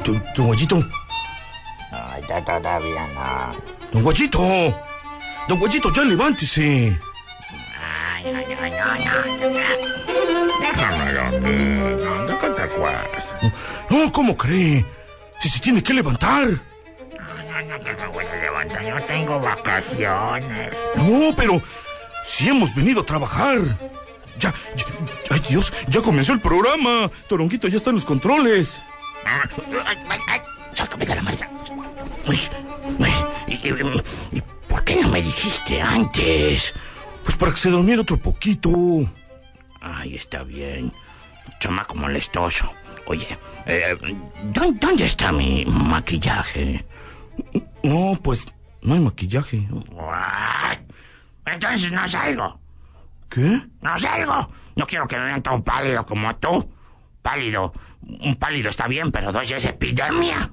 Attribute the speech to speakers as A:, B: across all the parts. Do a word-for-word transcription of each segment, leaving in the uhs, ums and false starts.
A: Don, don Guayito.
B: No, ya todavía no.
A: Don Guayito. Don Guayito, ya levántese.
B: Ay, ay, ay, ay, ay. Déjame dormir. ¿De qué te acuerdas?
A: No, no, ¿cómo cree? Si se tiene que levantar.
B: No, no, no me voy a levantar. Yo tengo vacaciones.
A: No, pero si hemos venido a trabajar. Ya, ya, ay Dios, ya comenzó el programa. Toronguito ya está en los controles.
B: Ay, ay, ay, sácame de la maleta. Ay, ay, y, y, y, ¿por qué no me dijiste antes?
A: Pues para que se durmiera otro poquito.
B: Ay, está bien. Chamaco molestoso. Oye, eh, ¿dónde, ¿dónde está mi maquillaje?
A: No, pues no hay maquillaje.
B: Ay, entonces no salgo.
A: ¿Qué?
B: No salgo. No quiero que me vean tan pálido como tú. Pálido. Un pálido está bien, pero dos ya es epidemia.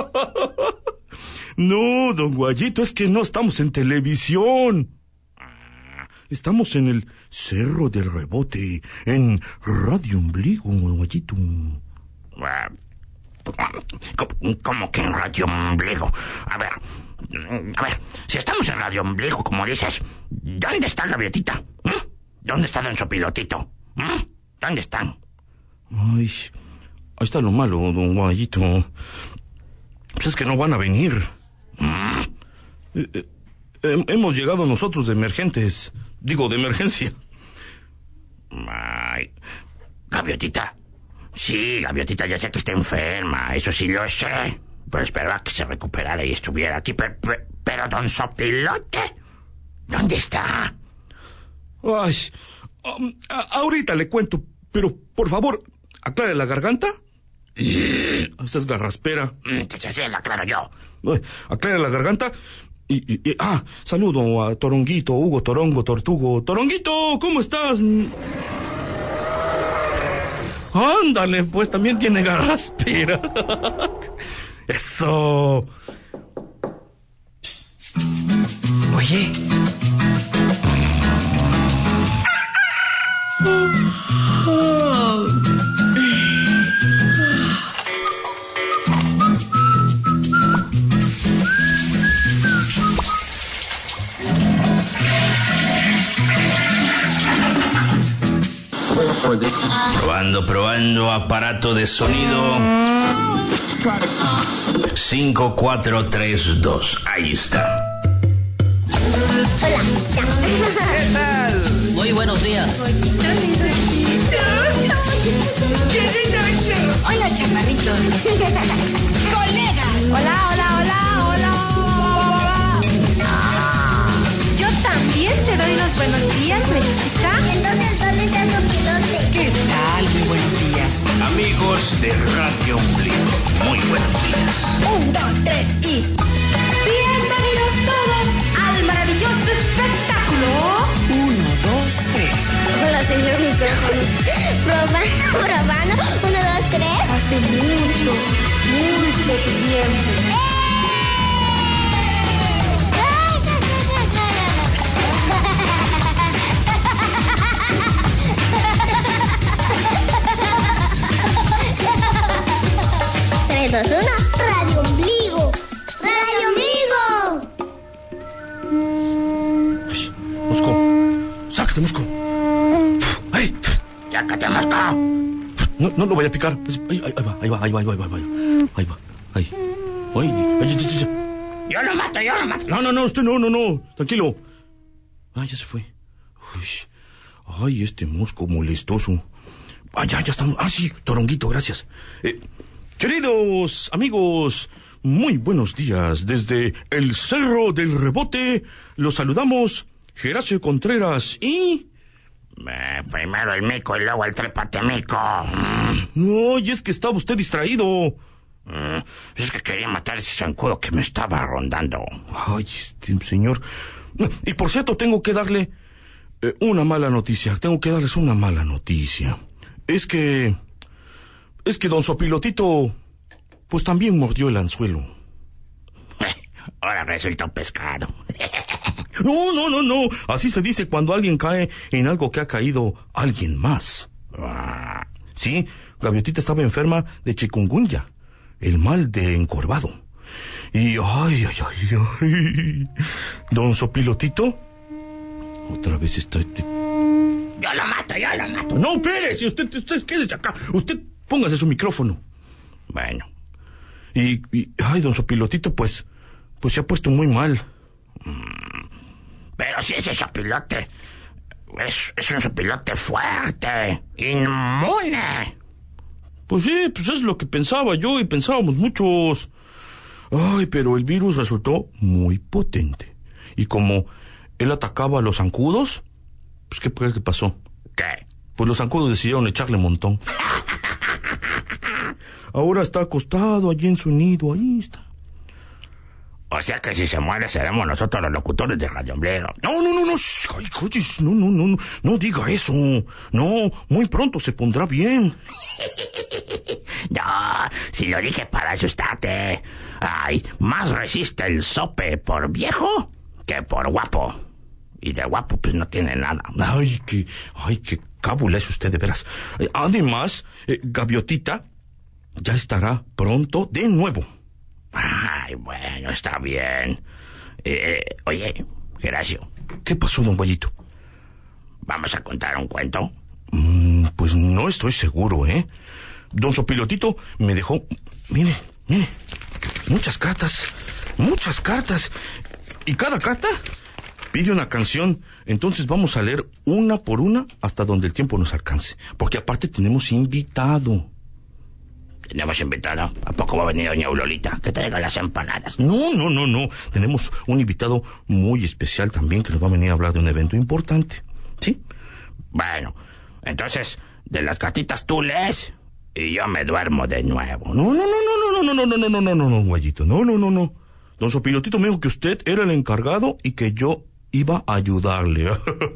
A: No, don Guayito, es que no estamos en televisión. Estamos en el Cerro del Rebote, en Radio Ombligo, don Guayito.
B: ¿Cómo que en Radio Ombligo? A ver, a ver, si estamos en Radio Ombligo, como dices, ¿dónde está Gaviotita? ¿Mm? ¿Dónde está Don Sopilotito? ¿Mm? ¿Dónde están?
A: Ay, ahí está lo malo, don Guayito. Pues es que no van a venir.
B: ¿Mm?
A: Eh, eh, eh, hemos llegado nosotros de emergentes. Digo, de emergencia.
B: Ay, Gaviotita. Sí, Gaviotita ya sé que está enferma, eso sí lo sé. Pero esperaba que se recuperara y estuviera aquí. Pero, pero, pero Don Sopilote, ¿dónde está?
A: Ay, um, a- ahorita le cuento, pero por favor, aclare la garganta.
B: Mm.
A: Esta es garraspera.
B: Entonces sí, la aclaro yo.
A: Ay, aclare la garganta. Y, y, y- ah, saludo a Toronguito, Hugo, Torongo, Tortugo. Toronguito, ¿cómo estás? Ándale, pues también tiene garraspera. Eso.
C: Oye.
D: Probando, probando, aparato de sonido. cinco, cuatro, tres, dos. Ahí está.
E: ¿Qué tal?
C: Muy buenos días.
E: Hola, chaparritos. Colegas. Hola, hola, hola, hola. Ah, yo también te doy los buenos días, Mechita.
F: Entonces, ¿dónde está Sopilote?
E: ¿Qué tal? Muy buenos días.
D: Amigos de Radio Ombligo, muy buenos días.
E: Un, dos, tres y... Bienvenidos todos al maravilloso espectáculo. Uno, dos, tres.
F: Hola, señor micrófono. Probando, probando. Uno, dos, tres.
E: Hace mucho, mucho tiempo.
F: tres, dos, uno. Radio Ombligo. Radio Ombligo.
A: Mosco. Sácate, Mosco. ¡Ay!
B: Sácate, Mosco.
A: No, no lo vaya a picar. Ahí, ahí, ahí va, ahí va, ahí va, ahí va, ahí va. Ahí va, ahí. Ay, ay, ay, ay, ay.
B: Yo lo mato, yo lo mato.
A: No, no, no, usted no, no, no. Tranquilo. Ay, ya se fue. Uy. Ay, este mosco molestoso. Ah, ya, ya estamos. Ah, sí, Toronguito, gracias. Eh, queridos amigos, muy buenos días. Desde el Cerro del Rebote, los saludamos Geracio Contreras y...
B: Eh, primero el mico y luego el trépatemico. Mm,
A: No, y es que estaba usted distraído.
B: mm, es que quería matar a ese zancudo que me estaba rondando.
A: Ay, este señor. Y por cierto, tengo que darle eh, una mala noticia. Tengo que darles una mala noticia. Es que... Es que don Sopilotito, pues también mordió el anzuelo.
B: Ahora resulta un pescado.
A: No, no, no, no. Así se dice cuando alguien cae en algo que ha caído alguien más.
B: Ah,
A: Sí, Gaviotita estaba enferma de chikungunya. el mal de encorvado. Y ay, ay, ay, ay. Don Sopilotito, otra vez está este...
B: Yo lo mato, yo lo mato.
A: No, espérese, usted, usted, quédese acá. Usted póngase su micrófono.
B: Bueno.
A: Y, y ay, don Sopilotito, pues, pues se ha puesto muy mal.
B: Mm, pero si ese sopilote es, es un sopilote fuerte, inmune.
A: Pues sí, pues es lo que pensaba yo y pensábamos muchos. Ay, pero el virus resultó muy potente. Y como él atacaba a los zancudos, pues ¿qué, qué pasó?
B: ¿Qué?
A: Pues los zancudos decidieron echarle montón. Ahora está acostado allí en su nido, ahí está.
B: O sea que si se muere seremos nosotros los locutores de Radio Ombligo.
A: No, no, no, no, ay, oye, no, no, no, no, no diga eso. No, muy pronto se pondrá bien.
B: No, si lo dije para asustarte. Ay, más resiste el sope por viejo que por guapo. Y de guapo pues no tiene nada.
A: Ay, qué, ay, qué cábula es usted de veras. Eh, además, eh, Gaviotita ya estará pronto de nuevo.
B: Ay, bueno, está bien. Eh, oye, Geracio.
A: ¿Qué pasó, don Guayito?
B: ¿Vamos a contar un cuento?
A: Mm, pues no estoy seguro, ¿eh? Don Sopilotito me dejó... Mire, mire, muchas cartas, muchas cartas. Y cada carta pide una canción. Entonces vamos a leer una por una hasta donde el tiempo nos alcance. Porque aparte tenemos invitado.
B: ¿Tenemos invitado? ¿A poco va a venir doña Eulolita? Que traiga las empanadas.
A: No, no, no, no. Tenemos un invitado muy especial también que nos va a venir a hablar de un evento importante. ¿Sí?
B: Bueno, entonces, de las cartitas tú lees y yo me duermo de nuevo.
A: No, no, no, no, no, no, no, no, no, no, no, no, no, Guayito. No, no, no, no. Don Sopilotito me dijo que usted era el encargado y que yo iba a ayudarle.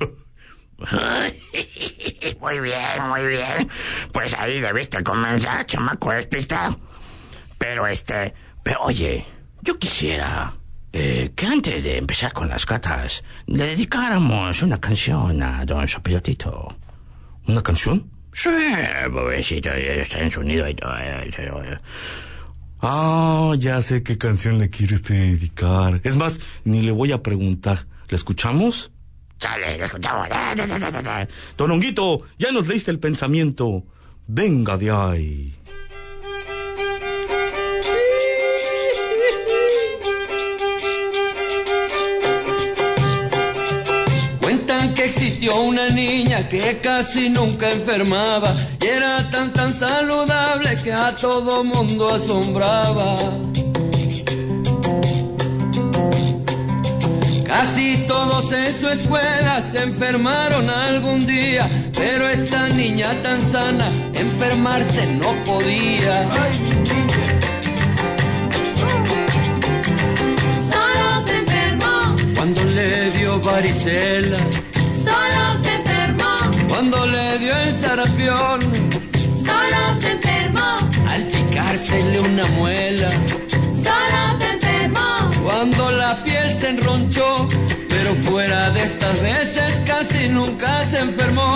B: Muy bien, muy bien. Pues ahí debiste comenzar, chamaco despistado. Pero este... Pero oye, yo quisiera eh, que antes de empezar con las cartas le dedicáramos una canción a don Sopilotito.
A: ¿Una canción?
B: Sí, pobrecito, está en su nido y todo.
A: Ah, ya sé qué canción le quiere usted dedicar. Es más, ni le voy a preguntar. ¿La escuchamos?
B: Sale, la escuchamos.
A: Don Honguito, ya nos leíste el pensamiento. Venga de ahí.
G: Cuentan que existió una niña que casi nunca enfermaba y era tan tan saludable que a todo mundo asombraba. Casi todos en su escuela se enfermaron algún día, pero esta niña tan sana enfermarse no podía.
E: Solo se enfermó.
G: Cuando le dio varicela,
E: Solo se enfermó.
G: cuando le dio el sarampión,
E: Solo se enfermó.
G: al picársele una muela,
E: Solo se enfermó.
G: cuando la piel se enronchó, pero fuera de estas veces casi nunca se enfermó.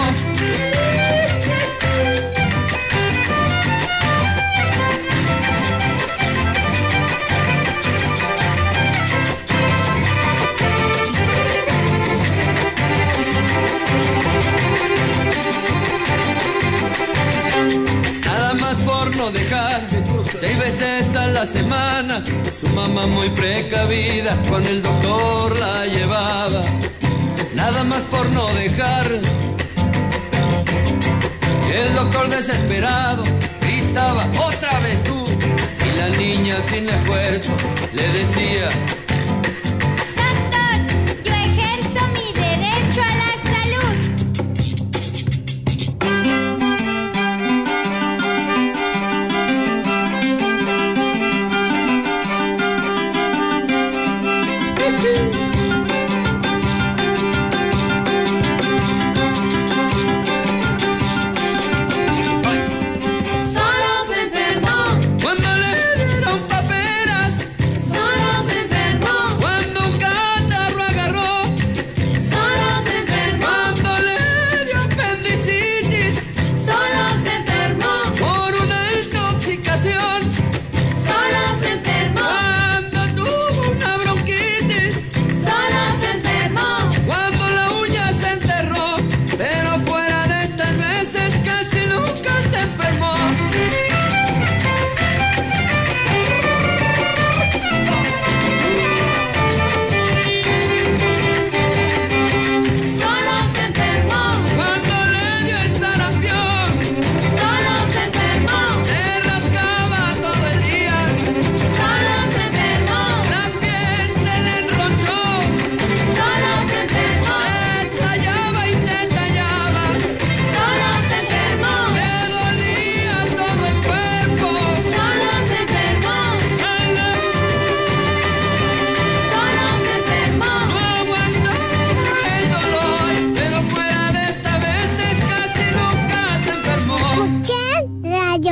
G: Nada más por no dejar seis veces a la semana, su mamá muy precavida con el doctor la llevaba. Nada más por no dejar. El doctor desesperado gritaba, otra vez tú. Y la niña sin esfuerzo le decía,
F: Doctor, yo ejerzo mi derecho a la salud.
E: Solo se enfermó.
G: cuando le dieron paperas,
E: Solo se enfermó.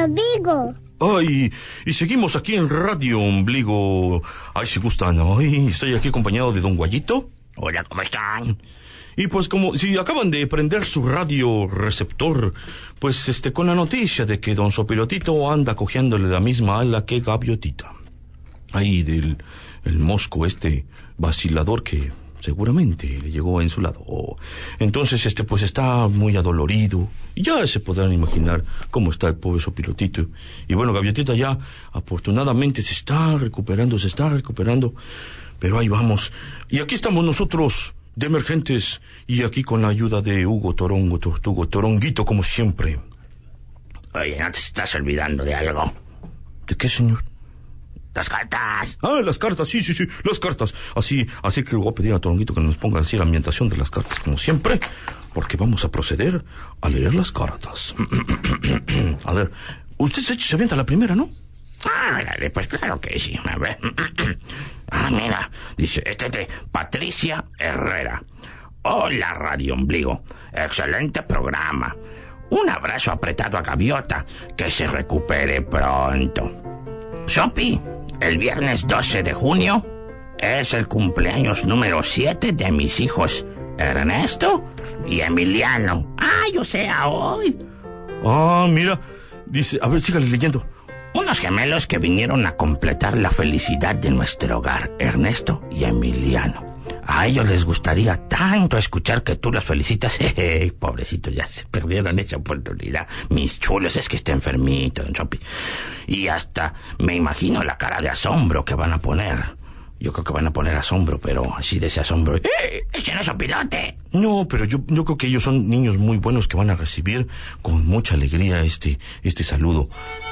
F: Ombligo.
A: Ay, y seguimos aquí en Radio Ombligo. Ay, si gustan. Ay, estoy aquí acompañado de don Guayito.
B: Hola, ¿cómo están?
A: Y pues como si acaban de prender su radio receptor, pues este con la noticia de que don Sopilotito anda cogiéndole la misma ala que Gaviotita. Ahí del el mosco este vacilador que seguramente le llegó en su lado. Entonces este pues está muy adolorido. Y ya se podrán imaginar cómo está el pobre Sopilotito. Y bueno, Gaviotita ya afortunadamente se está recuperando, se está recuperando. Pero ahí vamos. Y aquí estamos nosotros de emergentes, y aquí con la ayuda de Hugo Torongo, Tortugo, Toronguito, como siempre.
B: Oye, ¿no te estás olvidando de algo?
A: ¿De qué, señor?
B: Las cartas.
A: Ah, las cartas, sí, sí, sí, las cartas. Así, así que le voy a pedir a Toronguito que nos ponga así la ambientación de las cartas, como siempre, porque vamos a proceder a leer las cartas. A ver, usted se, se avienta la primera, ¿no?
B: Ah, pues claro que sí. A ver. Ah, mira, dice, este de Patricia Herrera. Hola, Radio Ombligo. Excelente programa. Un abrazo apretado a Gaviota. Que se recupere pronto. Sopi, el viernes doce de junio es el cumpleaños número siete de mis hijos Ernesto y Emiliano. Ay, o sea, hoy.
A: Ah, mira, dice, a ver, sígale leyendo.
B: Unos gemelos que vinieron a completar la felicidad de nuestro hogar, Ernesto y Emiliano. A ellos les gustaría tanto escuchar que tú los felicitas. Jeje, pobrecitos, ya se perdieron esa oportunidad. Mis chulos, es que está enfermito, don Chopi. Y hasta me imagino la cara de asombro que van a poner. Yo creo que van a poner asombro, pero así de ese asombro. ¡Eh! ¡Ese no es Sopilote!
A: No, pero yo, yo creo que ellos son niños muy buenos que van a recibir con mucha alegría este, este saludo.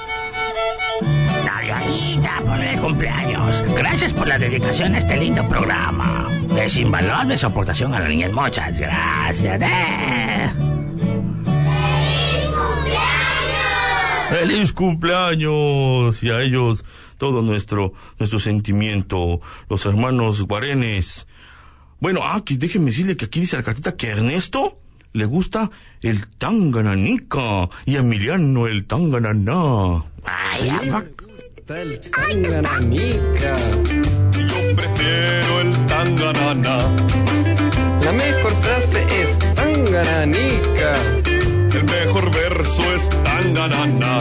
B: Navidadita por el cumpleaños. Gracias por la dedicación a este lindo programa. Es invaluable su aportación a la niñez. Muchas gracias. ¡Eh!
A: ¡Feliz cumpleaños! Y a ellos todo nuestro nuestro sentimiento, los hermanos Guarenes. Bueno, ah, que déjenme decirle que aquí dice la cartita que a Ernesto le gusta el tangananica y a Emiliano el tangananá.
B: Ay,
G: Me gusta el tangananica.
H: Yo prefiero el tangananá.
G: La mejor frase es tangananica.
H: El mejor verso es tangananá.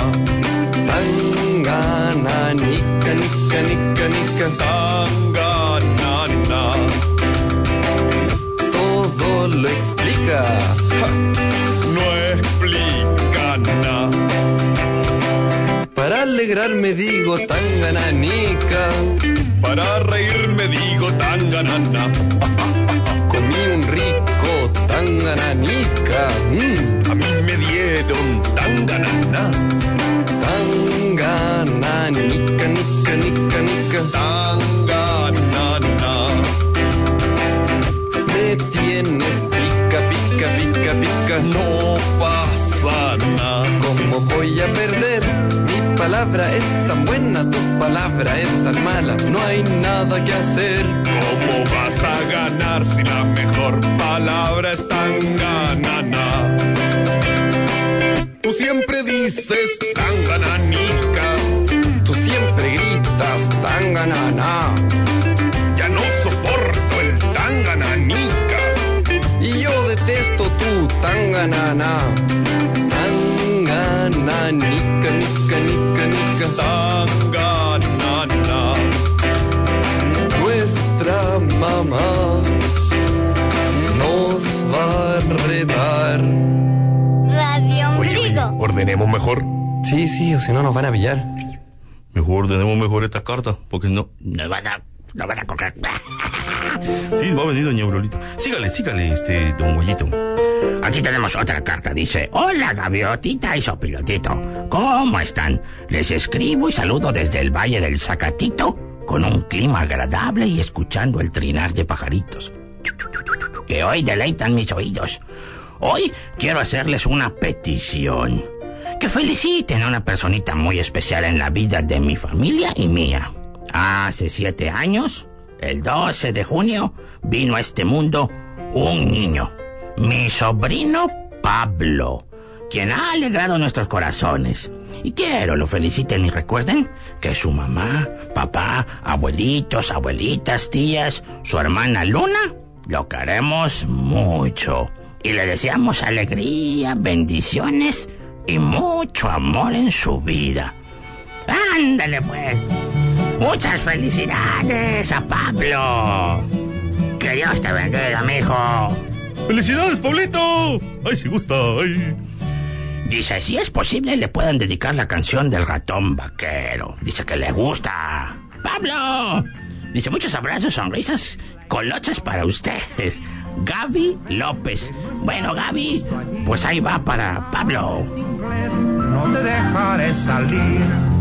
G: Tangananica, nica, nica, nica.
H: Tangananá.
G: Todo lo explica.
H: Ja, no explica nada.
G: Para alegrarme digo tangananica.
H: Para reírme digo tangananá.
G: Comí un rico tangananica. Mm.
H: A mí me dieron tangananá.
G: Tangananica, nica, nica, nica.
H: Tangananá.
G: Me tienes pica, pica, pica, pica.
H: No pasa nada.
G: ¿Cómo voy a perder? Mi palabra es tan buena, tu palabra es tan mala. No hay nada que hacer.
H: ¿Cómo vas a ganar si la mejor palabra es tangananá? Tú siempre dices tangananica.
G: Tú siempre gritas tangananá.
H: Ya no soporto el tangananica.
G: Y yo detesto tu tangananá. Tangananica, nica, nica, nica.
H: Tangananá.
G: Nuestra mamá nos va a retar.
F: Radio Ombligo.
H: Ordenemos mejor.
G: Sí, sí, o si no nos van a pillar.
A: Mejor tenemos mejor esta carta, porque no...
B: Nos van a, nos van a coger.
A: Sí, va a venir doña Aurorita. Sígale, sígale, este, don Guayito.
B: Aquí tenemos otra carta. Dice, hola Gaviotita y Sopilotito. ¿Cómo están? Les escribo y saludo desde el Valle del Zacatito, con un clima agradable y escuchando el trinar de pajaritos que hoy deleitan mis oídos. Hoy quiero hacerles una petición. Que feliciten a una personita muy especial en la vida de mi familia y mía. Hace siete años, el doce de junio, vino a este mundo un niño, mi sobrino Pablo, quien ha alegrado nuestros corazones. Y quiero lo feliciten y recuerden que su mamá, papá, abuelitos, abuelitas, tías, su hermana Luna, lo queremos mucho. Y le deseamos alegría, bendiciones y mucho amor en su vida. ¡Ándale, pues! ¡Muchas felicidades a Pablo! ¡Que Dios te bendiga, mijo!
A: ¡Felicidades, Pablito! ¡Ay, si gusta! ¡Ay!
B: Dice, si es posible, le pueden dedicar la canción del ratón vaquero. Dice que le gusta. ¡Pablo! Dice, muchos abrazos, sonrisas, colochas para ustedes. Gaby López. Bueno, Gaby, pues ahí va para Pablo.
I: No te dejaré salir.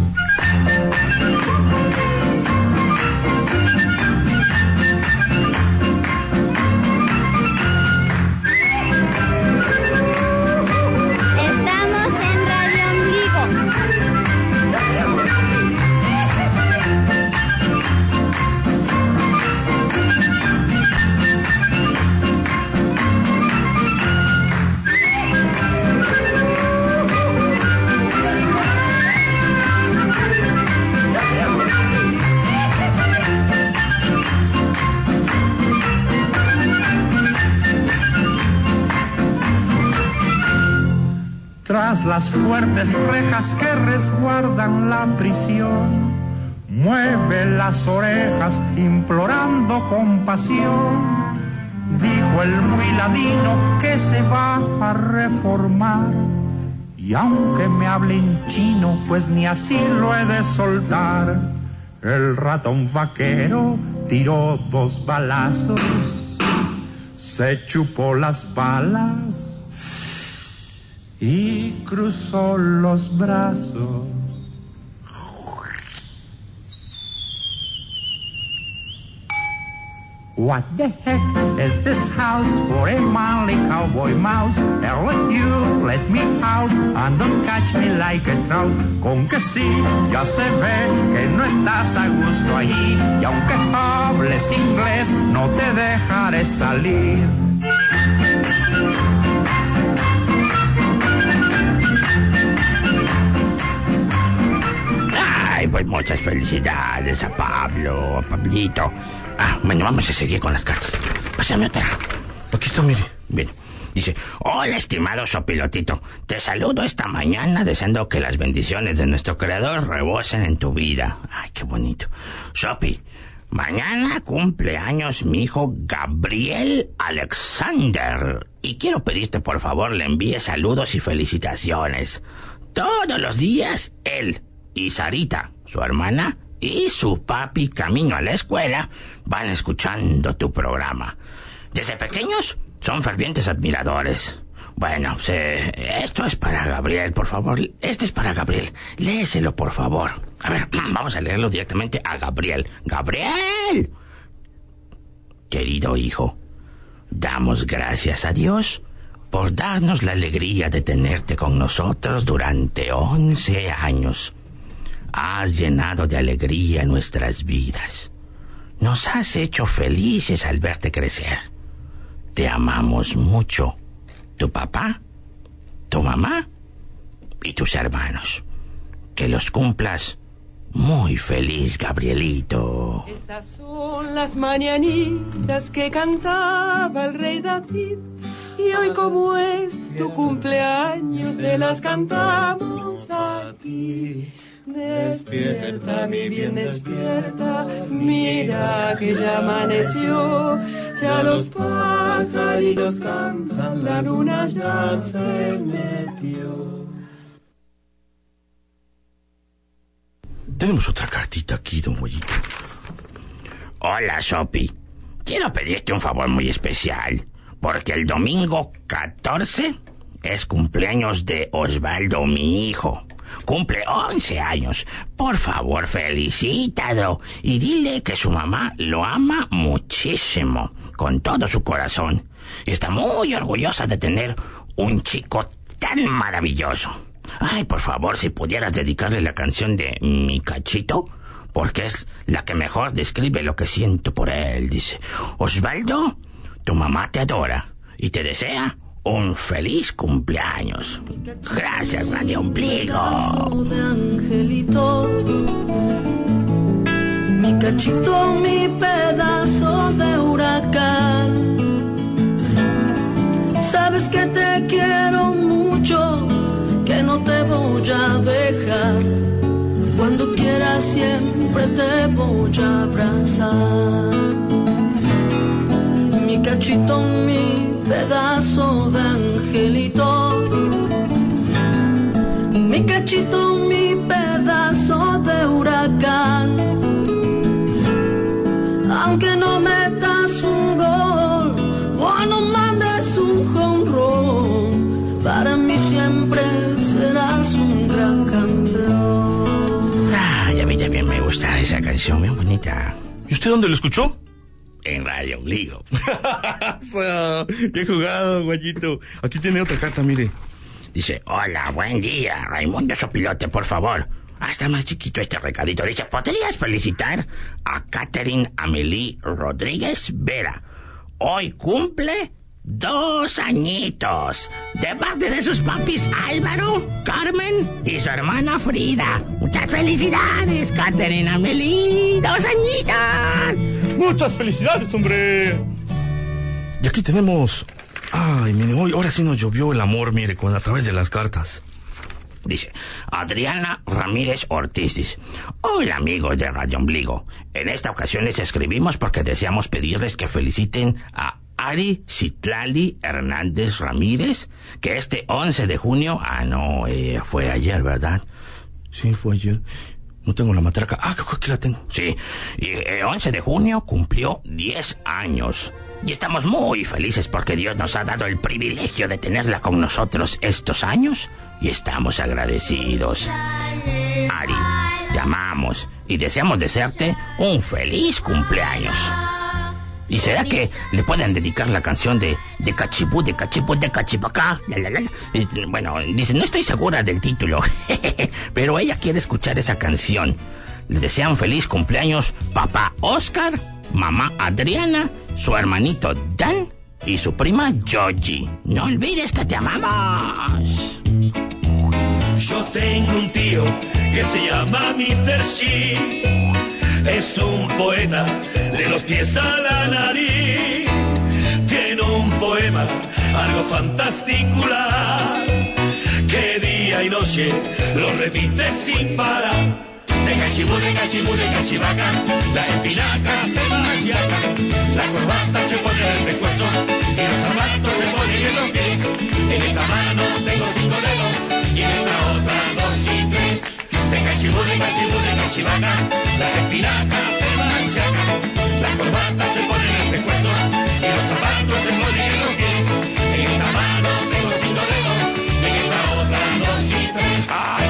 F: Estamos en Radio Ombligo.
I: Tras las fuertes rejas que resguardan la prisión, mueve las orejas implorando compasión. Dijo el muy ladino que se va a reformar, y aunque me hable en chino, pues ni así lo he de soltar. El ratón vaquero tiró dos balazos, se chupó las balas y cruzó los brazos. What the heck is this house for a manly cowboy mouse? Let you let me out and don't catch me like a trout. Con que sí, ya se ve que no estás a gusto allí, y aunque hables inglés, no te dejaré salir.
B: Ay, pues muchas felicidades a Pablo, a Pablito. Ah, bueno, vamos a seguir con las cartas. Pásame otra.
A: Aquí está, mire.
B: Bien. Dice, hola, estimado Sopilotito. Te saludo esta mañana deseando que las bendiciones de nuestro Creador rebosen en tu vida. Ay, qué bonito. Sopi, mañana cumple años mi hijo Gabriel Alexander. Y quiero pedirte, por favor, le envíe saludos y felicitaciones. Todos los días, él y Sarita, su hermana, y su papi, camino a la escuela, van escuchando tu programa. Desde pequeños son fervientes admiradores. Bueno, pues, eh, esto es para Gabriel, por favor. Este es para Gabriel. Léeselo, por favor. A ver, vamos a leerlo directamente a Gabriel. ¡Gabriel! Querido hijo, damos gracias a Dios por darnos la alegría de tenerte con nosotros durante once años. Has llenado de alegría nuestras vidas. Nos has hecho felices al verte crecer. Te amamos mucho. Tu papá, tu mamá y tus hermanos. Que los cumplas muy feliz, Gabrielito.
J: Estas son las mañanitas que cantaba el rey David. Y hoy, como es tu cumpleaños, te las cantamos aquí. Despierta, mi bien, despierta, mira que ya amaneció, ya los pajaritos cantan, la luna ya se metió.
A: Tenemos otra cartita aquí, don Güeyito.
B: Hola, Sopi. Quiero pedirte un favor muy especial, porque el domingo catorce es cumpleaños de Osvaldo, mi hijo. Cumple once años. Por favor, felicítalo y dile que su mamá lo ama muchísimo, con todo su corazón. Y está muy orgullosa de tener un chico tan maravilloso. Ay, por favor, si pudieras dedicarle la canción de Mi Cachito, porque es la que mejor describe lo que siento por él. Dice, Osvaldo, tu mamá te adora y te desea un feliz cumpleaños. Gracias, Radio Ombligo.
K: De angelito, mi cachito, mi pedazo de huracán. Sabes que te quiero mucho, que no te voy a dejar. Cuando quieras siempre te voy a abrazar. Mi cachito, mi pedazo de angelito, mi cachito, mi pedazo de huracán. Aunque no metas un gol o no mandes un jonrón, para mí siempre serás un gran campeón.
B: Ay, a mí también me gusta esa canción, bien bonita.
A: ¿Y usted dónde lo escuchó?
B: En Radio Ombligo.
A: Bien jugado, Guayito. Aquí tiene otra carta, mire.
B: Dice, hola, buen día, Raimundo Sopilote, por favor. Hasta más chiquito este recadito. Dice, ¿podrías felicitar a Catherine Amelie Rodríguez Vera? Hoy cumple dos añitos. De parte de sus papis Álvaro, Carmen y su hermana Frida. Muchas felicidades, Catherine Amelie. ¡Dos añitos!
A: ¡Muchas felicidades, hombre! Y aquí tenemos... Ay, mire, hoy, ahora sí nos llovió el amor, mire, con a través de las cartas.
B: Dice, Adriana Ramírez Ortiz dice, hola amigos de Radio Ombligo. En esta ocasión les escribimos porque deseamos pedirles que feliciten a Ari Citlali Hernández Ramírez, que este once de junio... Ah, no, eh, fue ayer, ¿verdad?
A: Sí, fue ayer. No tengo la matraca. Ah, aquí la tengo.
B: Sí, y el once de junio cumplió diez años. Y estamos muy felices porque Dios nos ha dado el privilegio de tenerla con nosotros estos años. Y estamos agradecidos. Ari, llamamos y deseamos desearte un feliz cumpleaños. ¿Y será que le pueden dedicar la canción de de cachipú, de cachipú, de cachipacá? La, la, la. Y, bueno, dice, no estoy segura del título, pero ella quiere escuchar esa canción. Le desean feliz cumpleaños papá Oscar, mamá Adriana, su hermanito Dan y su prima Georgie. No olvides que te amamos.
L: Yo tengo un tío que se llama mister She. Es un poeta de los pies a la nariz. Tiene un poema algo fantasticular que día y noche lo repite sin parar. De cachibú, de cachibú, de cachivaca, las espinacas se machacan, la corbata se pone en el pescuezo y los zapatos se ponen en los pies. En esta mano tengo cinco dedos y en esta otra dos y tres. De cachibú, de cachibú, de cachivaca, las espinacas se machacan, la corbata se pone en el pescuezo y los zapatos se ponen en los pies. En esta mano tengo cinco dedos y en esta otra dos y tres. ¡Ay!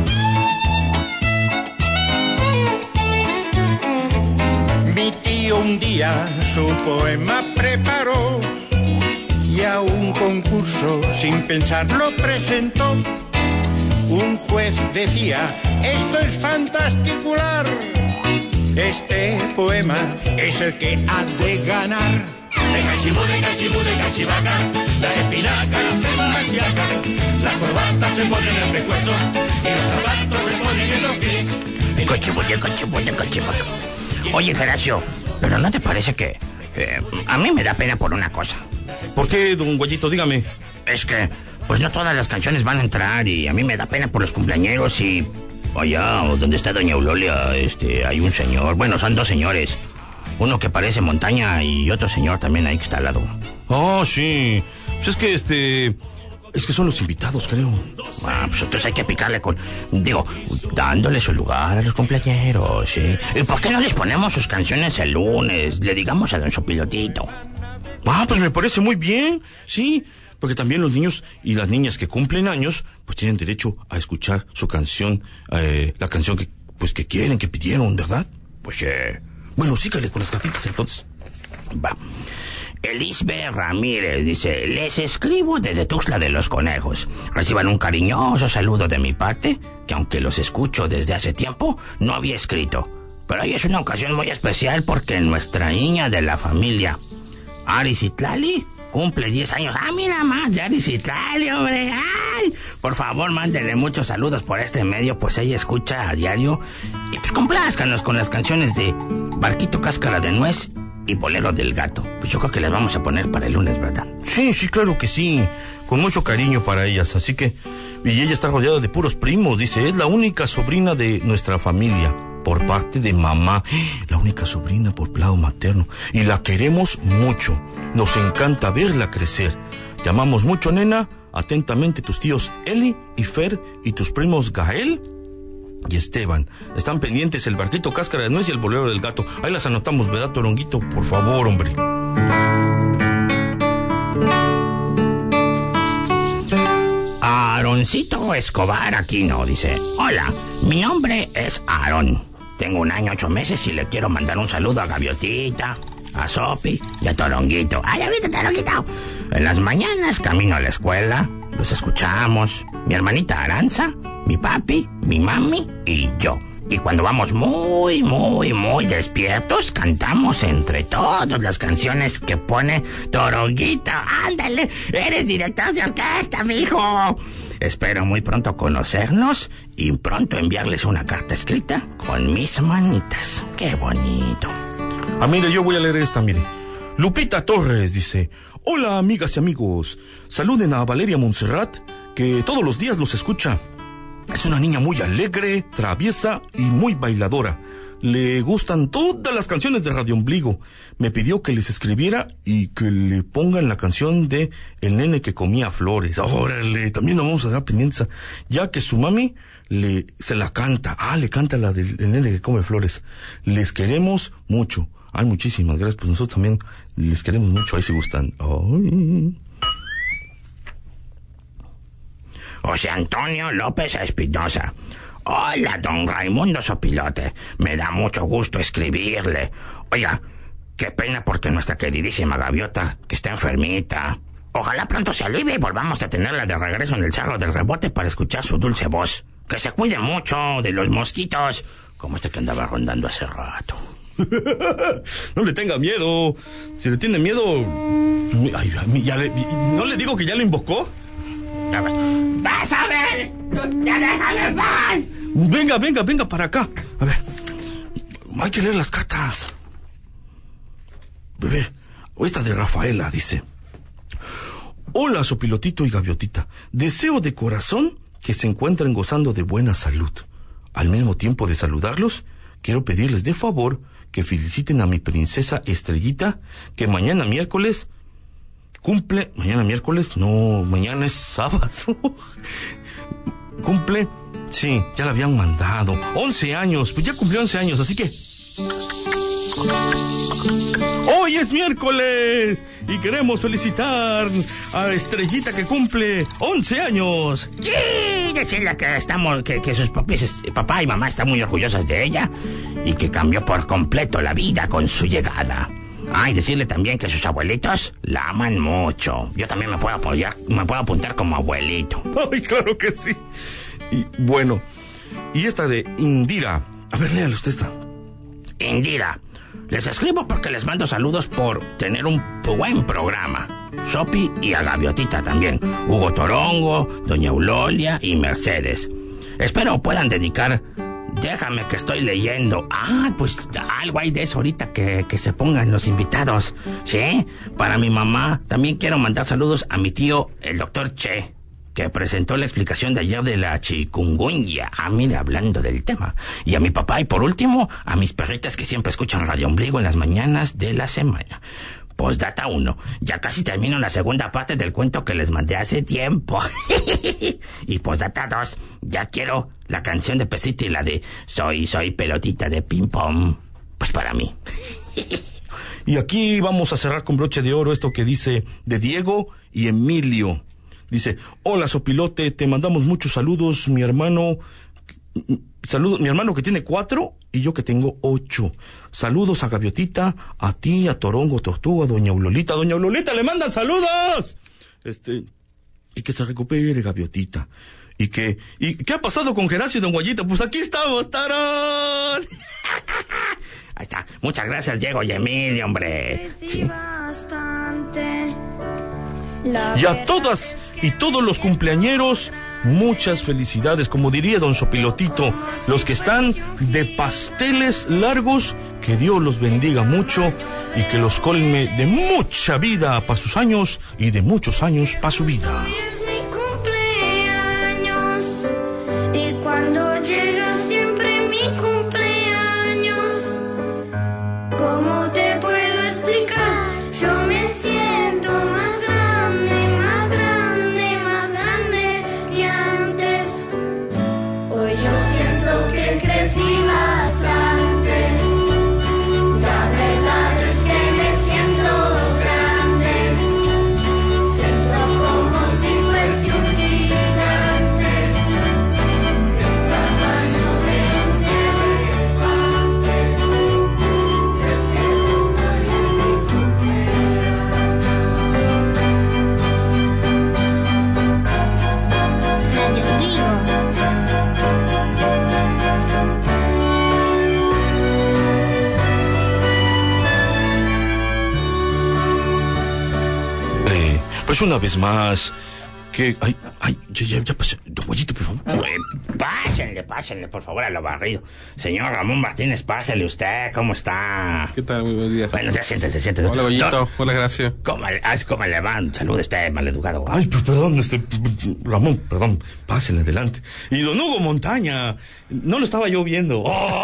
M: Mi tío un día su poema preparó y a un concurso sin pensarlo presentó. Un juez decía, esto es fantasticular, este poema es el que ha de ganar.
L: De cachibú, de cachibú, de cachivaca, las espinacas se machacan, la corbata se pone en el pescuezo y los zapatos se ponen en los pies.
B: De cachibú, de cachibú, de cachivaca. Oye, Geracio, ¿pero no te parece que eh, a mí me da pena por una cosa?
A: ¿Por qué, don Guayito? Dígame.
B: Es que, pues no todas las canciones van a entrar y a mí me da pena por los cumpleañeros y... Allá, donde está doña Eulolia, este, hay un señor, bueno, son dos señores. Uno que parece montaña y otro señor también ahí que está al lado.
A: Oh, sí. Pues es que, este... Es que son los invitados, creo.
B: Ah, pues entonces hay que picarle con... Digo, dándole su lugar a los cumpleañeros, ¿sí? ¿Y por qué no les ponemos sus canciones el lunes? Le digamos a don Sopilotito.
A: Ah, pues me parece muy bien, sí. Porque también los niños y las niñas que cumplen años, pues tienen derecho a escuchar su canción, eh, la canción que, pues que quieren, que pidieron, ¿verdad?
B: Pues, eh...
A: Bueno, sígale con las cartitas entonces.
B: Va. Elisbe Ramírez dice, les escribo desde Tuxtla de los Conejos. Reciban un cariñoso saludo de mi parte, que aunque los escucho desde hace tiempo, no había escrito. Pero hoy es una ocasión muy especial porque nuestra niña de la familia, Ari Citlali, cumple diez años. Ah, mira más, Yaris Italia, hombre. Ay, por favor, mándenle muchos saludos por este medio, pues ella escucha a diario. Y pues complázcanos con las canciones de Barquito Cáscara de Nuez y Bolero del Gato. Pues yo creo que las vamos a poner para el lunes, ¿verdad?
A: Sí, sí, claro que sí. Con mucho cariño para ellas, así que... Y ella está rodeada de puros primos, dice, es la única sobrina de nuestra familia, por parte de mamá. La única sobrina por lado materno. Y la queremos mucho. Nos encanta verla crecer. Llamamos mucho, nena. Atentamente tus tíos Eli y Fer y tus primos Gael y Esteban. Están pendientes el Barquito Cáscara de Nuez y el Bolero del Gato. Ahí las anotamos, ¿verdad, Toronguito? Por favor, hombre.
B: Aaroncito Escobar Aquino dice: hola, mi nombre es Aarón. Tengo un año, ocho meses y le quiero mandar un saludo a Gaviotita, a Sopi y a Toronguito. ¡Ay, ya viste, Toronguito! En las mañanas camino a la escuela, los escuchamos. Mi hermanita Aranza, mi papi, mi mami y yo. Y cuando vamos muy, muy, muy despiertos, cantamos entre todos las canciones que pone Toronguito. ¡Ándale! ¡Eres director de orquesta, mijo! Espero muy pronto conocernos y pronto enviarles una carta escrita con mis manitas. ¡Qué bonito!
A: Ah, mire, yo voy a leer esta, mire. Lupita Torres dice: hola, amigas y amigos. Saluden a Valeria Montserrat, que todos los días los escucha. Es una niña muy alegre, traviesa y muy bailadora. Le gustan todas las canciones de Radio Ombligo. Me pidió que les escribiera y que le pongan la canción de El nene que comía flores. Órale, también nos vamos a dar pendientes, ya que su mami le se la canta. Ah, le canta la del el nene que come flores. Les queremos mucho. Ay, muchísimas gracias. Pues nosotros también les queremos mucho. Ahí se gustan. Ay.
B: José Antonio López Espinosa. Hola, don Raimundo Sopilote. Me da mucho gusto escribirle. Oiga, qué pena porque nuestra queridísima Gaviota, que está enfermita. Ojalá pronto se alivie y volvamos a tenerla de regreso en el Cerro del Rebote para escuchar su dulce voz. Que se cuide mucho de los mosquitos, como este que andaba rondando hace rato.
A: No le tenga miedo. Si le tiene miedo... Ay, ya le... ¿No le digo que ya lo invocó?
B: ¡Vas a ver! ¡Ya déjame en paz!
A: Venga, venga, venga para acá. A ver, hay que leer las cartas. Bebé, esta de Rafaela dice: hola, Sopilotito y Gaviotita. Deseo de corazón que se encuentren gozando de buena salud. Al mismo tiempo de saludarlos, quiero pedirles de favor que feliciten a mi princesa Estrellita, que mañana miércoles... Cumple, mañana miércoles, no, mañana es sábado. Cumple, sí, ya la habían mandado. once años, pues ya cumplió once años, así que... Hoy es miércoles y queremos felicitar a Estrellita que cumple once años.
B: Sí, decirle que estamos, que, que sus papis, papá y mamá están muy orgullosas de ella y que cambió por completo la vida con su llegada. Ah, y decirle también que sus abuelitos la aman mucho. Yo también me puedo apoyar, me puedo apuntar como abuelito.
A: Ay, claro que sí. Y bueno, y esta de Indira. A ver, léale usted esta.
B: Indira, les escribo porque les mando saludos por tener un buen programa. Sopi y a Gaviotita también. Hugo Torongo, Doña Eulolia y Mercedes. Espero puedan dedicar... Déjame que estoy leyendo. Ah, pues algo hay de eso ahorita que, que se pongan los invitados. ¿Sí? Para mi mamá, también quiero mandar saludos a mi tío, el doctor Che, que presentó la explicación de ayer de la chikungunya. Ah, mire, hablando del tema. Y a mi papá, y por último, a mis perritas que siempre escuchan Radio Ombligo en las mañanas de la semana. Postdata uno. Ya casi termino la segunda parte del cuento que les mandé hace tiempo. Y postdata dos. Ya quiero la canción de Pesita y la de Soy, soy pelotita de ping pong. Pues para mí.
A: Y aquí vamos a cerrar con broche de oro esto que dice de Diego y Emilio. Dice: hola, Sopilote, te mandamos muchos saludos, mi hermano... Saludos, mi hermano que tiene cuatro y yo que tengo ocho. Saludos a Gaviotita, a ti, a Torongo, Tortuga, a Doña Eulolita. Doña Eulolita, le mandan saludos. Este, y que se recupere Gaviotita. Y que, y ¿qué ha pasado con Geracio y Don Guayito? Pues aquí estamos, tarán.
B: Ahí está. Muchas gracias, Diego y Emilio, hombre.
F: Sí. Bastante
A: Y a todas y todos los cumpleañeros, muchas felicidades. Como diría don Sopilotito, los que están de pasteles largos, que Dios los bendiga mucho y que los colme de mucha vida para sus años y de muchos años para su vida.
F: Es mi cumpleaños y cuando llega siempre mi cumpleaños, ¿cómo te puedo explicar? Yo me siento más grande, más grande, más grande que antes. Hoy yo siento que crecí bastante. La verdad es que me siento grande. Siento como si fuese un gigante. El tamaño de un elefante. Es que estoy en mi cumpleaños. Radio Ombligo.
A: Eh, pues una vez más, que... Ay, ay, ya, ya, ya pasé. Don Guayito, por favor.
B: Eh, pásenle, pásenle, por favor, a lo barrido. Señor Ramón Martínez, pásele usted, ¿cómo está?
N: ¿Qué tal? Muy buenos días.
B: Bueno, ya siéntese, siéntese.
N: Hola, Goyito.
B: No,
N: Hola, Gracia.
B: ¿Cómo, le- ah, ¿Cómo le van? Salude usted, maleducado.
A: Ay, pues perdón, este... Ramón, perdón, pasen adelante. Y don Hugo Montaña, no lo estaba yo viendo. Oh.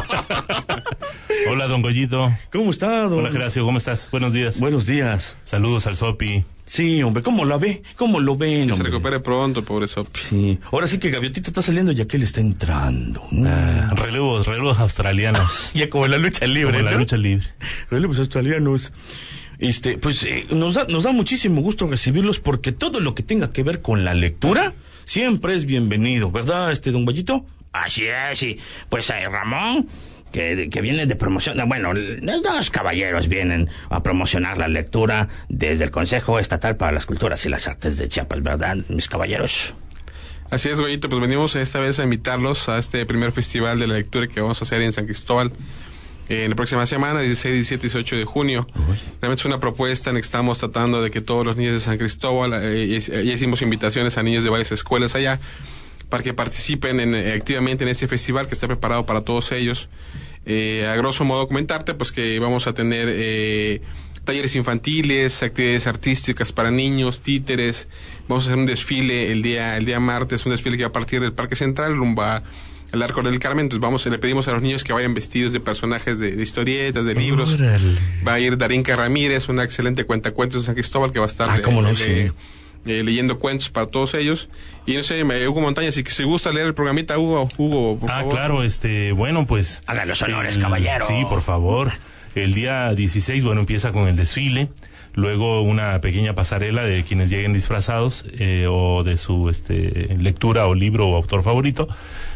O: Hola, don Goyito.
A: ¿Cómo está, don?
O: Hola, Geracio, ¿cómo estás? Buenos días.
A: Buenos días.
O: Saludos al Sopi.
A: Sí, hombre, ¿cómo la ve? ¿Cómo lo ven,
N: Que se
A: hombre?
N: recupere pronto, pobre Sopi.
A: Sí, ahora sí que Gaviotita está saliendo y aquel está entrando.
O: Ah, relevos, relevos australianos.
A: Ya como la lucha libre,
O: Como la
A: ¿no?
O: lucha libre.
A: Relevos australianos. Este, pues eh, nos da, nos da muchísimo gusto recibirlos porque todo lo que tenga que ver con la lectura siempre es bienvenido, ¿verdad, este don Guayito?
B: Así es, y pues eh, Ramón, que, que viene de promoción, bueno, los dos caballeros vienen a promocionar la lectura desde el Consejo Estatal para las Culturas y las Artes de Chiapas, ¿verdad, mis caballeros?
N: Así es, Goyito, pues venimos esta vez a invitarlos a este primer festival de la lectura que vamos a hacer en San Cristóbal eh, en la próxima semana, dieciséis, diecisiete y dieciocho de junio. Uy. Realmente es una propuesta en la que estamos tratando de que todos los niños de San Cristóbal, eh, ya hicimos invitaciones a niños de varias escuelas allá para que participen en, eh, activamente en este festival que está preparado para todos ellos. Eh, a grosso modo comentarte pues que vamos a tener eh, talleres infantiles, actividades artísticas para niños, títeres. Vamos a hacer un desfile el día el día martes, un desfile que va a partir del Parque Central rumbo a- al Arco del Carmen. Entonces vamos, le pedimos a los niños que vayan vestidos de personajes de, de historietas, de libros.
O: Órale.
N: Va a ir Darinka Ramírez, una excelente cuentacuentos de San Cristóbal que va a estar
A: Ah, cómo no,
N: eh,
A: sí.
N: eh, eh, leyendo cuentos para todos ellos. Y no sé, me- Hugo Montaña, si se gusta leer el programita, Hugo, Hugo, por
O: Ah,
N: favor.
O: claro, este, bueno, pues...
B: Haga los honores,
O: el-
B: caballero.
O: Sí, por favor. El día dieciséis, bueno, empieza con el desfile, luego una pequeña pasarela de quienes lleguen disfrazados eh, o de su este, lectura o libro o autor favorito.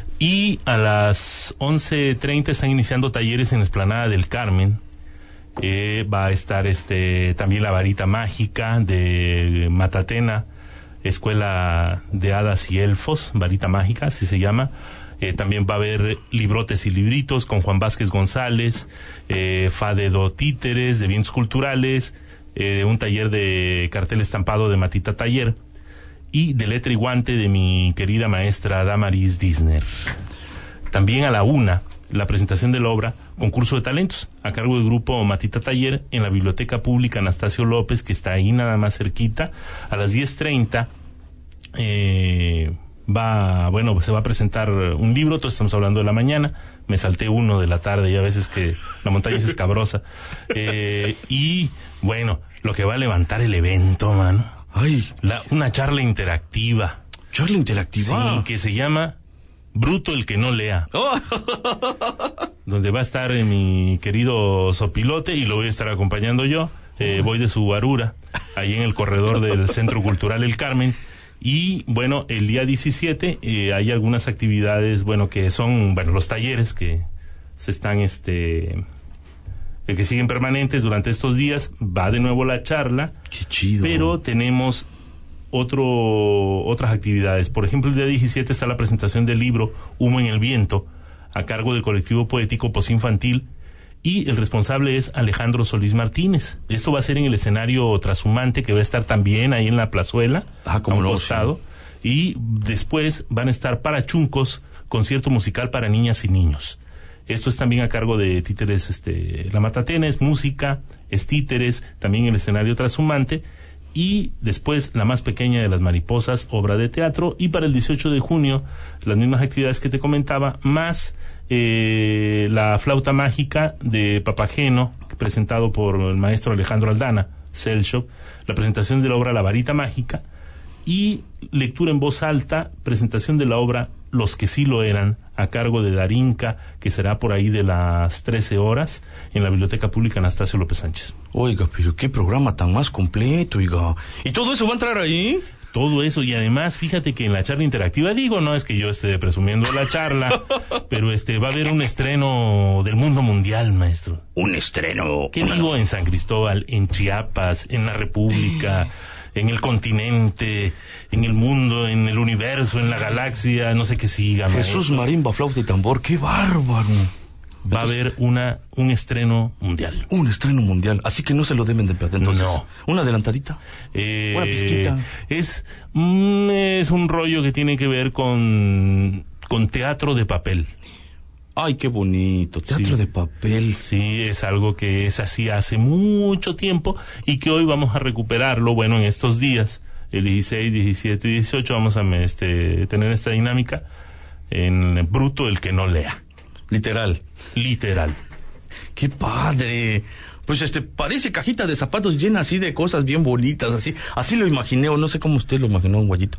O: Y a las once treinta están iniciando talleres en la Explanada del Carmen. Eh, va a estar este también la varita mágica de Matatena, Escuela de Hadas y Elfos, varita mágica, así se llama. Eh, también va a haber librotes y libritos con Juan Vázquez González, eh, Fade do Títeres, de bienes culturales, eh, un taller de cartel estampado de Matita Taller y de letra y guante de mi querida maestra Damaris Disner. También a la una, la presentación de la obra Concurso de Talentos, a cargo del grupo Matita Taller en la Biblioteca Pública Anastasio López, que está ahí nada más cerquita. A las diez treinta eh, va, bueno, se va a presentar un libro, todos estamos hablando de la mañana, me salté uno de la tarde y a veces que la montaña es escabrosa. Eh, y bueno, lo que va a levantar el evento, mano.
A: Ay,
O: la, una charla interactiva.
A: ¿Charla interactiva?
O: Sí, que se llama Bruto el que no lea.
A: Oh.
O: Donde va a estar eh, mi querido Sopilote y lo voy a estar acompañando yo. Eh, voy de su guarura, ahí en el corredor del Centro Cultural El Carmen. Y bueno, el día diecisiete eh, hay algunas actividades, bueno, que son, bueno, los talleres que se están, este, eh, que siguen permanentes durante estos días. Va de nuevo la charla.
A: Qué chido.
O: Pero tenemos otro, otras actividades. Por ejemplo, el día diecisiete está la presentación del libro Humo en el Viento, a cargo del colectivo poético Posinfantil, y el responsable es Alejandro Solís Martínez. Esto va a ser en el escenario Trashumante, que va a estar también ahí en la plazuela,
A: ah, como
O: a un
A: no,
O: costado, sí. Y después van a estar Parachuncos, concierto musical para niñas y niños. Esto es también a cargo de Títeres, este, La Matatenes, música, es Títeres, también el escenario Trashumante, y después La Más Pequeña de las Mariposas, obra de teatro, y para el dieciocho de junio, las mismas actividades que te comentaba, más eh, la flauta mágica de Papageno, presentado por el maestro Alejandro Aldana, Celshop, la presentación de la obra La Varita Mágica, y lectura en voz alta, presentación de la obra Los que sí lo eran, a cargo de Darinka, que será por ahí de las trece horas en la Biblioteca Pública Anastasio López Sánchez.
A: Oiga, pero qué programa tan más completo, oiga. ¿Y todo eso va a entrar ahí?
O: Todo eso, y además, fíjate que en la charla interactiva, digo, no es que yo esté presumiendo la charla, pero este va a haber un estreno del mundo mundial, maestro.
B: Un estreno.
O: ¿Qué digo? En San Cristóbal, en Chiapas, en la República, en el continente, en el mundo, en el universo, en la galaxia, no sé qué siga.
A: Jesús, marimba, flauta y tambor, qué bárbaro.
O: Va Entonces, a haber una un estreno mundial.
A: Un estreno mundial, así que no se lo deben de perder. Entonces,
O: no.
A: ¿Una adelantadita?
O: Eh,
A: ¿Una pizquita?
O: Es, mm, es un rollo que tiene que ver con, con teatro de papel.
A: Ay, qué bonito, teatro
O: sí.
A: de papel.
O: Sí, es algo que es así hace mucho tiempo y que hoy vamos a recuperarlo, bueno, en estos días, el dieciséis, diecisiete y dieciocho, vamos a este, tener esta dinámica en bruto el que no lea.
A: Literal.
O: Literal.
A: ¡Qué padre! Pues este, parece cajita de zapatos llena así de cosas bien bonitas, así. Así lo imaginé, o no sé cómo usted lo imaginó, un guayito.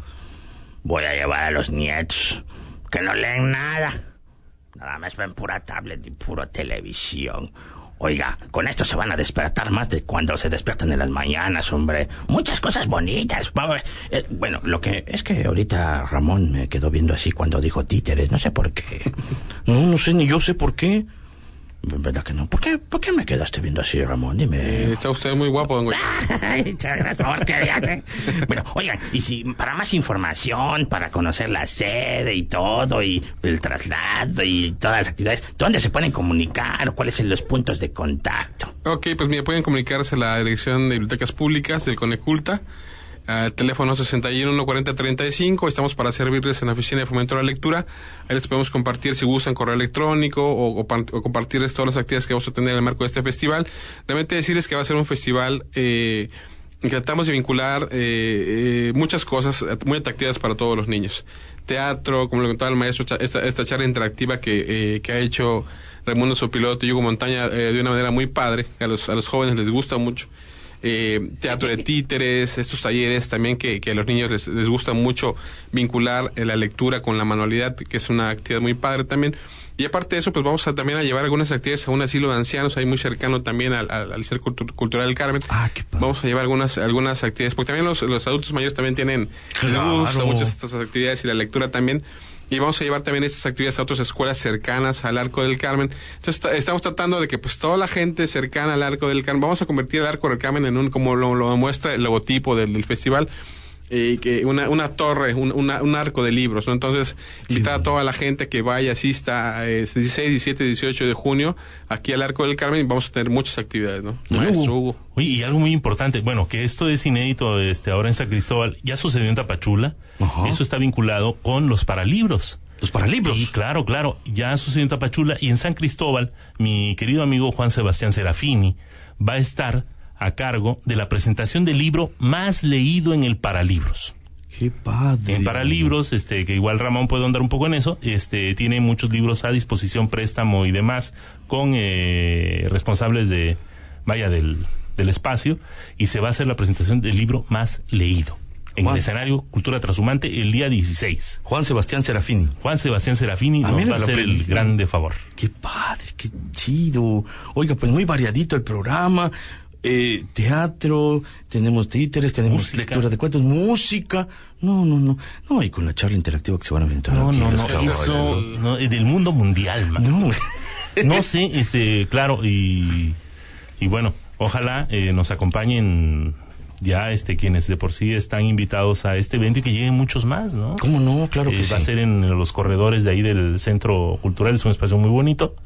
B: Voy a llevar a los nietos, que no leen nada. Nada más ven pura tablet y puro televisión. Oiga, con esto se van a despertar más de cuando se despiertan en las mañanas, hombre. Muchas cosas bonitas. Eh, bueno, lo que es que ahorita Ramón me quedó viendo así cuando dijo títeres. No sé por qué.
A: No, no sé, ni yo sé por qué.
B: ¿Verdad que no? ¿Por qué, por qué me quedaste viendo así, Ramón? Dime.
N: Eh, está usted muy guapo, don Güey.
B: Muchas gracias, por favor, que hace. Bueno, oigan, y si para más información, para conocer la sede y todo, y el traslado y todas las actividades, ¿dónde se pueden comunicar o cuáles son los puntos de contacto?
N: Ok, pues mira, pueden comunicarse a la Dirección de Bibliotecas Públicas del Coneculta, al teléfono sesenta y uno cuarenta treinta y cinco. Estamos para servirles en la Oficina de Fomento de la Lectura. Ahí les podemos compartir, si gustan, correo electrónico o, o, o compartirles todas las actividades que vamos a tener en el marco de este festival. Realmente decirles que va a ser un festival eh, que tratamos de vincular eh, eh, muchas cosas muy atractivas para todos los niños. Teatro, como lo contaba el maestro, esta, esta charla interactiva que, eh, que ha hecho Raimundo Sopilote y Hugo Montaña eh, de una manera muy padre. A los, a los jóvenes les gusta mucho. Eh, teatro de títeres, estos talleres también que, que a los niños les, les gusta mucho vincular eh, la lectura con la manualidad, que es una actividad muy padre también. Y aparte de eso, pues vamos a también a llevar algunas actividades a un asilo de ancianos, ahí muy cercano también al, al, al Centro Cultu- Cultural del Carmen.
A: Ah, qué padre.
N: Vamos a llevar algunas algunas actividades, porque también los, los adultos mayores también tienen,
A: claro,
N: les gustan muchas estas actividades y la lectura también. Y vamos a llevar también estas actividades a otras escuelas cercanas al Arco del Carmen. Entonces t- estamos tratando de que pues toda la gente cercana al Arco del Carmen, vamos a convertir el Arco del Carmen en un, como lo, lo muestra el logotipo del, del festival, eh, que una, una torre, un, una, un arco de libros, ¿no? Entonces, invitar a toda la gente que vaya, asista, eh, dieciséis, diecisiete, dieciocho de junio, aquí al Arco del Carmen, y vamos a tener muchas actividades, ¿no? Maestro Hugo.
O: Oye, y algo muy importante, bueno, que esto es inédito este ahora en San Cristóbal, ya sucedió en Tapachula. Ajá. Eso está vinculado con los paralibros.
A: Los paralibros.
O: Y claro, claro, ya sucedió en Tapachula y en San Cristóbal, mi querido amigo Juan Sebastián Serafini va a estar a cargo de la presentación del libro más leído en el Paralibros.
A: ¡Qué padre!
O: En Paralibros, este, que igual Ramón puede andar un poco en eso, este, tiene muchos libros a disposición, préstamo y demás, con eh, responsables de, vaya, del, del espacio, y se va a hacer la presentación del libro más leído. En Juan. El escenario Cultura Trashumante el día dieciséis.
A: Juan Sebastián Serafini.
O: Juan Sebastián Serafini nos va a hacer el grande favor.
A: ¡Qué padre! ¡Qué chido! Oiga, pues muy variadito el programa. Eh, teatro, tenemos títeres, tenemos música, lectura de cuentos, música. No, no, no. No, y con la charla interactiva que se van a aventar.
O: No,
A: aquí
O: no,
A: no,
O: eso, no, del mundo mundial, man.
A: No.
O: No sé, este, claro, y, y bueno, ojalá eh, nos acompañen ya este quienes de por sí están invitados a este evento y que lleguen muchos más, ¿no?
A: ¿Cómo no? Claro que
O: eh,
A: sí.
O: Va a ser en los corredores de ahí del Centro Cultural, es un espacio muy bonito.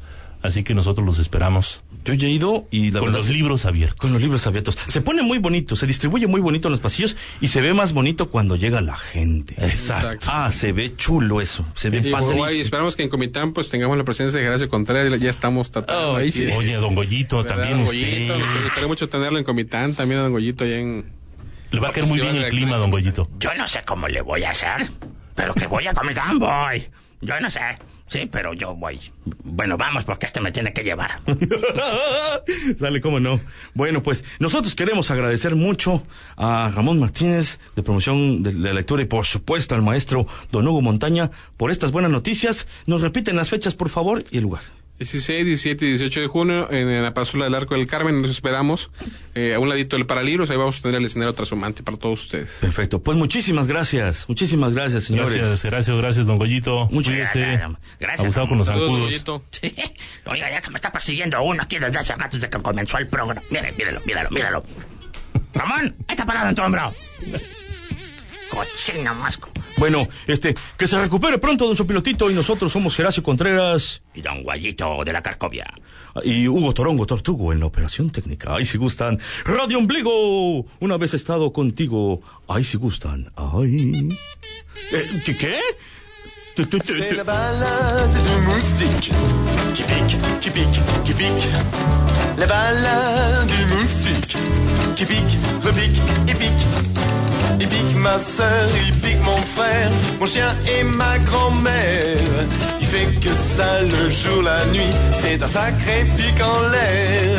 O: así que nosotros los esperamos.
A: Yo ya he ido y la
O: con
A: verdad,
O: los libros abiertos.
A: Con los libros abiertos. Se pone muy bonito, se distribuye muy bonito en los pasillos y se ve más bonito cuando llega la gente.
O: Exacto.
A: Ah, se ve chulo eso. Se ve
N: padrísimo. Y esperamos que en Comitán pues tengamos la presencia de Geracio Contreras. Ya estamos tratando
A: oh,
N: ahí.
A: Sí.
O: Oye, don Goyito, ¿verdad? También don
N: Goyito,
O: usted.
N: Nos gustaría mucho tenerlo en Comitán, también a don Goyito allá en...
O: Le va a caer muy bien el clima, don Goyito.
B: Yo no sé cómo le voy a hacer, pero que voy a Comitán, voy. Yo no sé. Sí, pero yo voy. Bueno, vamos, porque este me tiene que llevar.
A: Sale, cómo no. Bueno, pues nosotros queremos agradecer mucho a Ramón Martínez de Promoción de la Lectura y por supuesto al maestro Don Hugo Montaña por estas buenas noticias. Nos repiten las fechas, por favor, y el lugar.
N: dieciséis, diecisiete y dieciocho de junio en la Pazuela del Arco del Carmen. Nos esperamos eh, a un ladito del Paralibros. Ahí vamos a tener el escenario trasumante para todos ustedes.
A: Perfecto. Pues muchísimas gracias. Muchísimas gracias, señores.
O: Gracias, gracias, gracias, don Goyito.
A: Muchas
B: gracias. Gracias.
O: Abusado con los zancudos.
B: Sí. Oiga, ya que me está persiguiendo uno aquí desde hace antes de que comenzó el programa. Mire, míralo, míralo, míralo. Ramón, ahí está parado en tu hombro. Cochino masco.
A: Bueno, este, que se recupere pronto, don Sopilotito, y nosotros somos Geracio Contreras
B: y don Guayito de la Carcovia.
A: Y Hugo Torongo Tortugo en la operación técnica. Ahí si gustan. Radio Ombligo, una vez he estado contigo. Ahí si gustan. Ay. Eh, ¿Qué? qué?
P: C'est la balade du moustique qui pique, qui pique, qui pique. La balade du moustique qui pique, repique et pique. Il pique ma sœur, il pique mon frère, mon chien et ma grand-mère. Il fait que ça le jour, la nuit, c'est un sacré pic en l'air.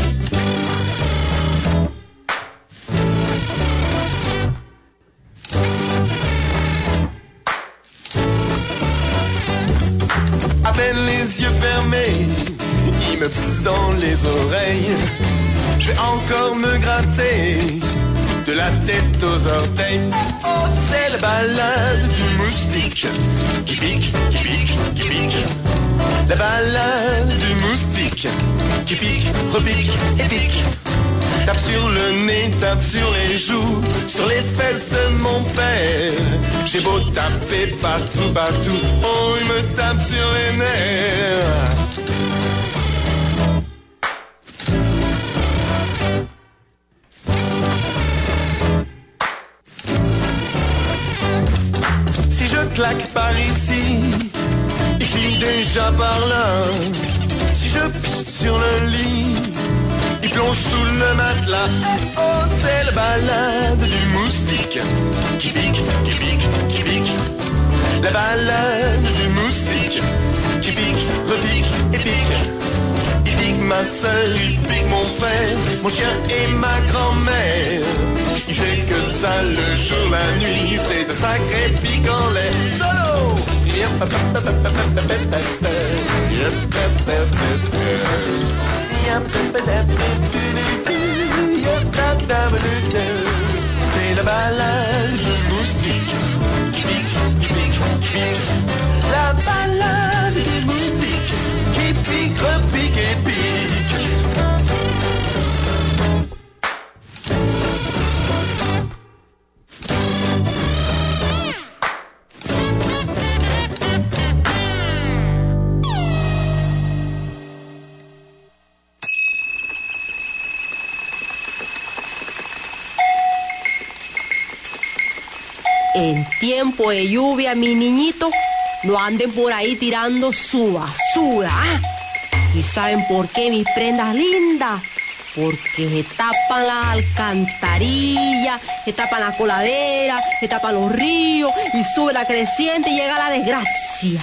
P: À peine les yeux fermés, il me pisse dans les oreilles. Je vais encore me gratter de la tête aux orteils. Oh, c'est la balade du moustique qui pique, qui pique, qui pique. La balade du moustique qui pique, repique et pique. Tape sur le nez, tape sur les joues, sur les fesses de mon père. J'ai beau taper partout, partout, oh, il me tape sur les nerfs. Si je claque par ici, il finit déjà par là. Si je pisse sur le lit, il plonge sous le matelas. Oh, oh, c'est la balade du moustique qui pique, qui pique, qui pique. La balade du moustique qui pique, repique et pique. Il pique ma sœur, il pique mon frère, mon chien et ma grand-mère. Il fait que ça le jour, la nuit, c'est un sacré pic en l'air. Solo! C'est la balade du moustique qui pique, qui pique, qui pique. La balade du moustique qui pique, repique et pique.
E: En tiempo de lluvia, mi niñito, no anden por ahí tirando su basura. ¿Y saben por qué, mis prendas lindas? Porque se tapan las alcantarillas, se tapan la coladera, se tapan los ríos y sube la creciente y llega la desgracia.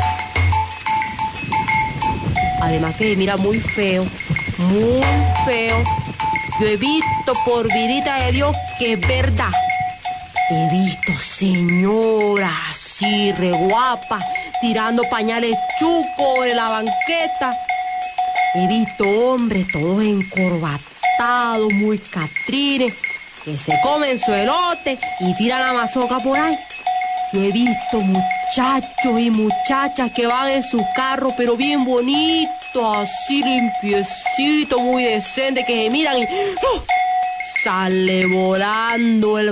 E: Además que mira muy feo, muy feo. Yo he visto por vidita de Dios que es verdad. He visto señoras así, re guapas, tirando pañales chucos en la banqueta. He visto hombres todos encorbatados, muy catrines, que se comen su elote y tiran la mazorca por ahí. Yo he visto muchachos y muchachas que van en su carro, pero bien bonitos, así limpiecitos, muy decentes, que se miran y ¡oh! Sale volando el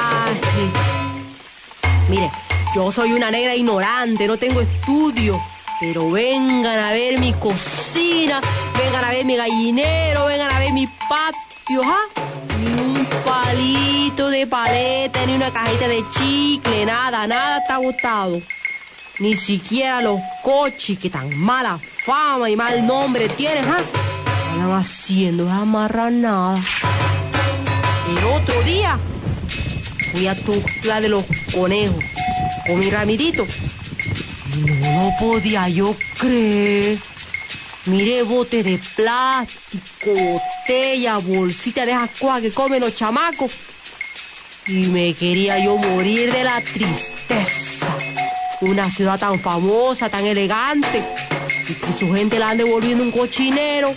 E: basuraje. Mire, yo soy una negra ignorante, no tengo estudio, Pero vengan a ver mi cocina, vengan a ver mi gallinero, vengan a ver mi patio, ¿ah? Ni un palito de paleta, ni una cajita de chicle, nada, nada está botado. Ni siquiera los coches que tan mala fama y mal nombre tienen, ¿ah? Están haciendo, no amarrar nada. El otro día fui a Tuxtla de los Conejos con mi Ramirito. No lo podía yo creer. Miré botes de plástico, botellas, bolsitas de esas cosas que comen los chamacos. Y me quería yo morir de la tristeza. Una ciudad tan famosa, tan elegante, y que su gente la ande volviendo un cochinero.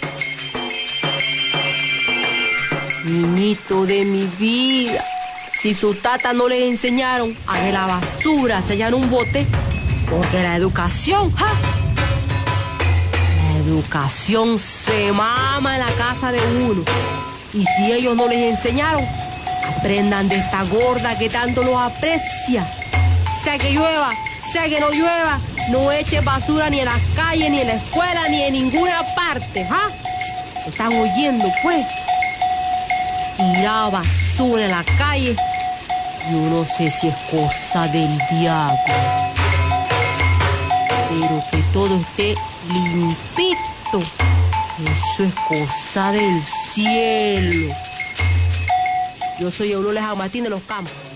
E: Niñito de mi vida, si sus tatas no les enseñaron a que la basura se echa en un bote, porque la educación, ¡ja! La educación se mama en la casa de uno. Y si ellos no les enseñaron, aprendan de esta gorda que tanto los aprecia. Sea que llueva, sea que no llueva, no echen basura ni en las calles, ni en la escuela, ni en ninguna parte, ¿ah? ¿Están oyendo, pues? Tirar basura en la calle, yo no sé si es cosa del diablo. Pero que todo esté limpito, eso es cosa del cielo. Yo soy Eulolea Martín de los Campos.